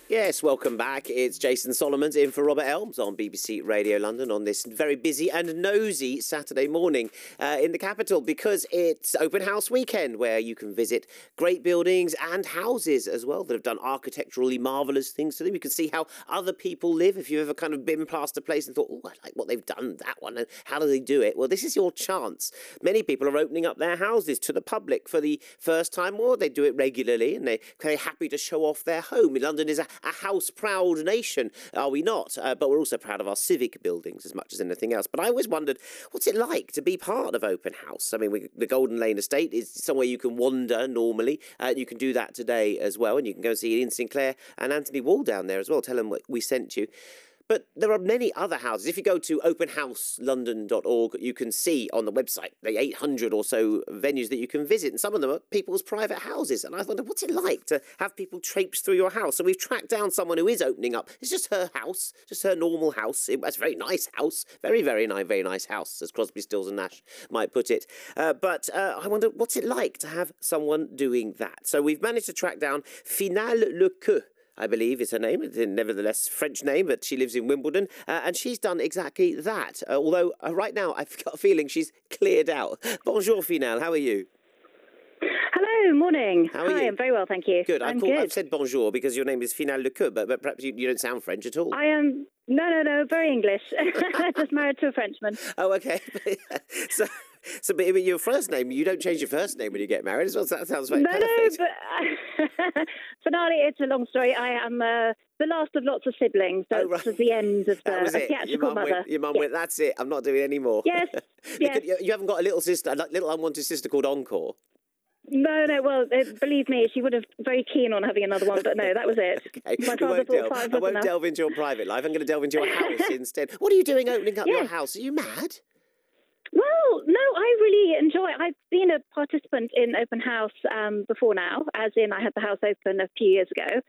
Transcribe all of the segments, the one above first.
Yes, welcome back. It's Jason Solomons in for Robert Elms on BBC Radio London on this very busy and nosy Saturday morning in the capital, because it's open house weekend where you can visit great buildings and houses as well that have done architecturally marvellous things to them. You can see how other people live. If you've ever kind of been past a place and thought, oh, I like what they've done, that one, and how do they do it? Well, this is your chance. Many people are opening up their houses to the public for the first time, or they do it regularly, and they're happy to show off their home. London is a house-proud nation, are we not? But we're also proud of our civic buildings as much as anything else. But I always wondered, what's it like to be part of Open House? I mean, the Golden Lane Estate is somewhere you can wander normally. You can do that today as well, and you can go and see Ian Sinclair and Anthony Wall down there as well. Tell them we sent you. But there are many other houses. If you go to openhouselondon.org, you can see on the website the 800 or so venues that you can visit. And some of them are people's private houses. And I wondered, what's it like to have people traipse through your house? So we've tracked down someone who is opening up. It's just her house, just her normal house. It's a very nice house. Very, very nice house, as Crosby, Stills and Nash might put it. But I wonder, what's it like to have someone doing that? So we've managed to track down Finale Lequeux, I believe is her name. It's nevertheless French name, but she lives in Wimbledon, and she's done exactly that. Although right now I've got a feeling she's cleared out. Bonjour, Finale. How are you? Hello, morning. How are you? Hi, I'm very well, thank you. Good. I'm good. I've said bonjour because your name is Finale Lequeux, but perhaps you don't sound French at all. I am. No, very English. Just married to a Frenchman. Oh, okay. But your first name, you don't change your first name when you get married as well. So that sounds very perfect. No, but Finale, it's a long story. I am the last of lots of siblings, so right. It's the end of That was the it. theatrical mother. Your mum went, that's it, I'm not doing any more. Yes, yes. You haven't got a little sister, a little unwanted sister called Encore? No, well, believe me, she would have very keen on having another one, but no, that was it. Okay. My father thought 5 was enough. I won't delve into your private life. I'm going to delve into your house instead. What are you doing opening up your house? Are you mad? Well, no, I really enjoy it. I've been a participant in Open House before now, as in I had the house open a few years ago.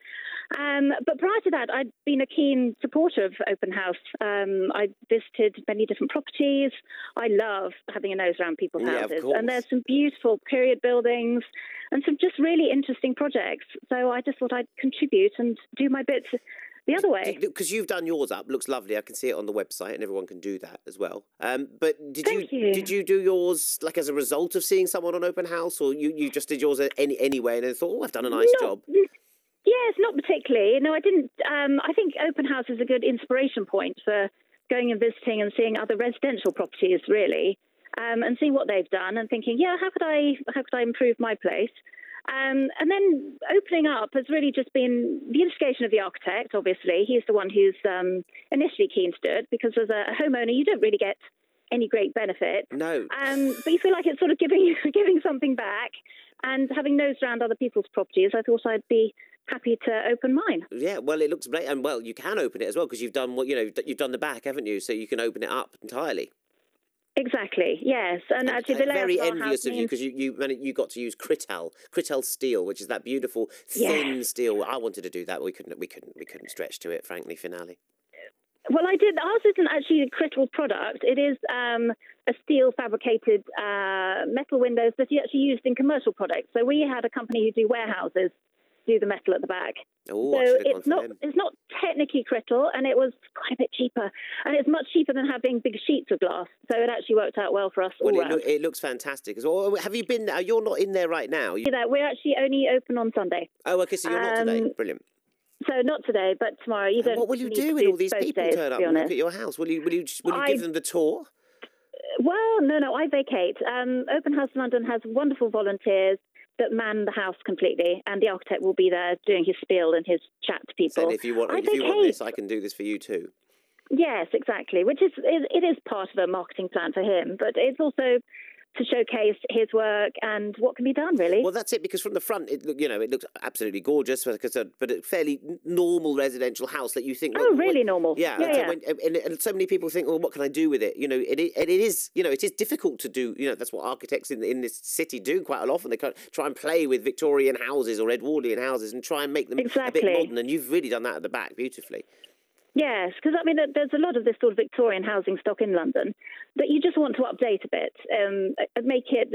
But prior to that, I'd been a keen supporter of Open House. I visited many different properties. I love having a nose around people's houses. And there's some beautiful period buildings and some just really interesting projects. So I just thought I'd contribute and do my bit the other way. Because you've done yours up, looks lovely. I can see it on the website, and everyone can do that as well. But did you do yours like as a result of seeing someone on Open House, or you just did yours anyway and then thought, oh, I've done a nice job? Yes, not particularly. No, I didn't. I think Open House is a good inspiration point for going and visiting and seeing other residential properties, really, and seeing what they've done and thinking, how could I improve my place? And then opening up has really just been the instigation of the architect, obviously. He's the one who's initially keen to do it, because as a homeowner, you don't really get any great benefit. No. But you feel like it's sort of giving something back. And having nosed around other people's properties, I thought I'd be happy to open mine. Yeah, well, it looks great. And, well, you can open it as well, because you've done you've done the back, haven't you? So you can open it up entirely. Exactly. Yes, and actually, the layout very of our envious of you, because you got to use Critel steel, which is that beautiful thin steel. I wanted to do that, but we couldn't stretch to it, frankly. Finale. Well, I did. Ours isn't actually a Critel product. It is a steel fabricated metal windows that you actually used in commercial products. So we had a company who do warehouses do the metal at the back. Oh, so it's not technically Critel, and it was quite a bit cheaper, and it's much cheaper than having big sheets of glass. So it actually worked out well for us. It looks fantastic as well. Have you been? You're not in there right now. We're actually only open on Sunday. Oh, okay. So you're not today. Brilliant. So not today, but tomorrow. What will you do when all these people turn up and look at your house? Will you give them the tour? Well, no, I vacate. Open House London has wonderful volunteers that man the house completely, and the architect will be there doing his spiel and his chat to people. So if you want this, I can do this for you too. Yes, exactly. Which is part of a marketing plan for him, but it's also to showcase his work and what can be done, really. Well, that's it, because from the front, it looks absolutely gorgeous, but a fairly normal residential house that you think... really normal. Yeah. And so many people think, well, what can I do with it? It is difficult to do. That's what architects in this city do quite often. They try and play with Victorian houses or Edwardian houses and try and make them a bit modern, and you've really done that at the back beautifully. Yes, because there's a lot of this sort of Victorian housing stock in London that you just want to update a bit, make it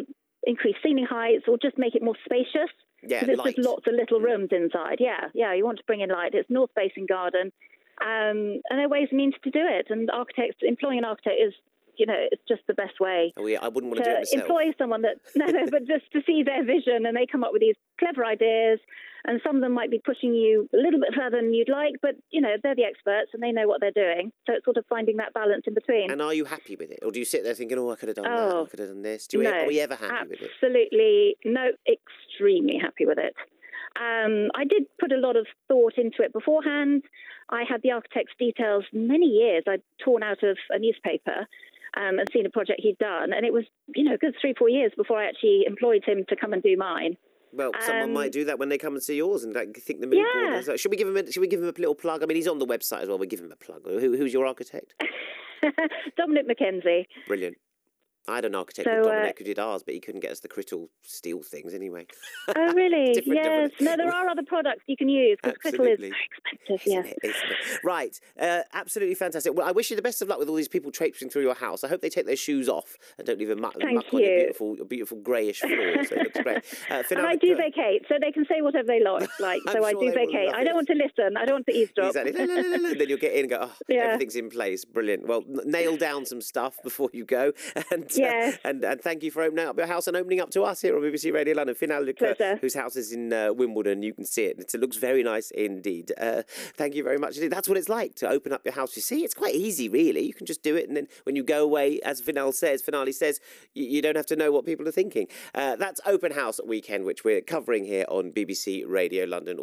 increase ceiling heights or just make it more spacious. Yeah, because it's light. just lots of little rooms inside. Yeah, you want to bring in light. It's north-facing garden, and there are ways and means to do it. And employing an architect is, it's just the best way. Oh, yeah, I wouldn't want to do it myself. Employ someone that, but just to see their vision, and they come up with these clever ideas, and some of them might be pushing you a little bit further than you'd like, but, they're the experts and they know what they're doing. So it's sort of finding that balance in between. And are you happy with it? Or do you sit there thinking, I could have done that, I could have done this? Are we ever happy with it? Absolutely. No, extremely happy with it. I did put a lot of thought into it beforehand. I had the architect's details many years. I'd torn out of a newspaper and seen a project he'd done. And it was, a good 3-4 years before I actually employed him to come and do mine. Well, someone might do that when they come and see yours and think the mood board is. Should we give him a little plug? I mean, he's on the website as well. We give him a plug. Who's your architect? Dominic McKenzie. Brilliant. I had an architect called Dominic who did ours, but he couldn't get us the crystal steel things anyway. Oh, really? Yes. No, there are other products you can use because crystal is very expensive. Isn't it? Right. Absolutely fantastic. Well, I wish you the best of luck with all these people traipsing through your house. I hope they take their shoes off and don't leave a muck on your beautiful greyish floor. So it looks great. And I do vacate, so they can say whatever they like. So I do vacate. I don't want to listen. I don't want to eavesdrop. Exactly. No. Then you'll get in and go, everything's in place. Brilliant. Well, nail down some stuff before you go. And thank you for opening up your house and opening up to us here on BBC Radio London. Finale Leclerc, whose house is in Wimbledon. You can see it. It looks very nice indeed. Thank you very much indeed. That's what it's like to open up your house. You see, it's quite easy, really. You can just do it, and then when you go away, as Finale says, you don't have to know what people are thinking. That's Open House Weekend, which we're covering here on BBC Radio London.